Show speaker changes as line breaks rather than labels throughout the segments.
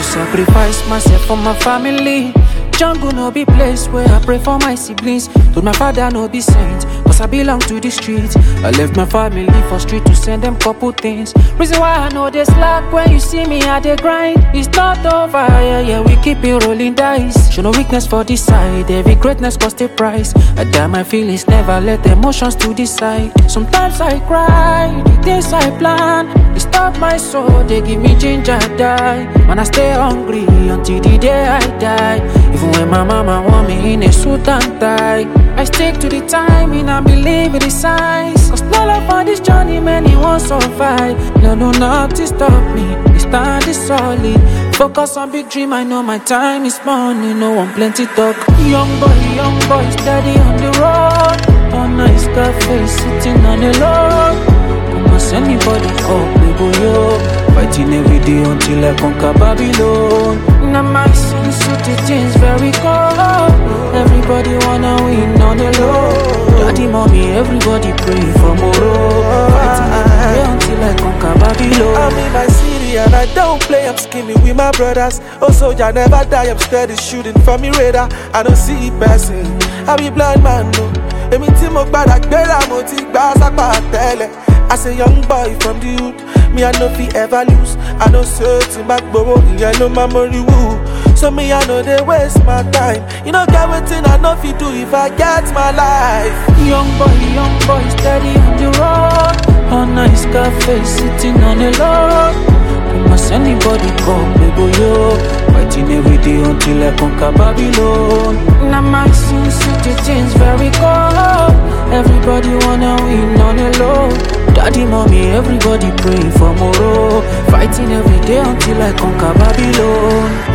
sacrifice myself for my family. Jungle no be place where I pray for my siblings. Told my father no be saint, cause I belong to the streets. I left my family for street to send them couple things. Reason why I know they slack when you see me at the grind. It's not over, yeah, we keep it rolling dice. Show no weakness for this side, every greatness cost a price. I die my feelings, never let emotions to decide. Sometimes I cry, the things I plan, they stop my soul, they give me ginger die. Man, I stay hungry until the day I die. Even when my mama want me in a suit and tie, I stick to the timing and believe in the signs. Cause no love on this journey, many won't survive. No, nothing stop me, this stand is solid. Focus on big dream, I know my time is money. No one plenty talk. Young boy, steady on the road. On nice cafe, sitting on the lawn. Don't must anybody up, baby, yo. Fighting every day until I conquer Babylon. Now my sin city things very cold. Everybody wanna win on the low. Daddy, mommy, everybody pray for more. Fighting every day until I conquer Babylon.
I'm in my city and I don't play, I'm scheming with my brothers. Oh soldier never die, I'm steady shooting from me radar. I don't see person, I be blind man no. Emi tí mo gbàdá gbéra mo ti gbà sápá tẹ́lẹ̀. As a young boy from the hood, me I no fit ever lose. I know certain back borrow, ìyẹn ló máa mọrí wú. So me I know they waste my time. You know get wetin I no fit do if I get my life.
Young boy, steady on the road. On nice cafe, sitting on the lawn. Don't must anybody come, baby, yo. Fighting every day until I conquer Babylon. Now my sin city things very cold. Everybody wanna win on the low. Daddy, mommy, everybody praying for more. Fighting every day until I conquer Babylon.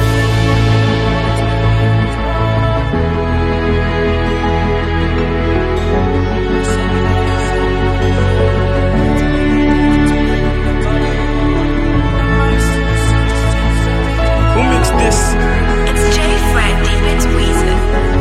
Who mixed this?
It's J Fred, David Weezer.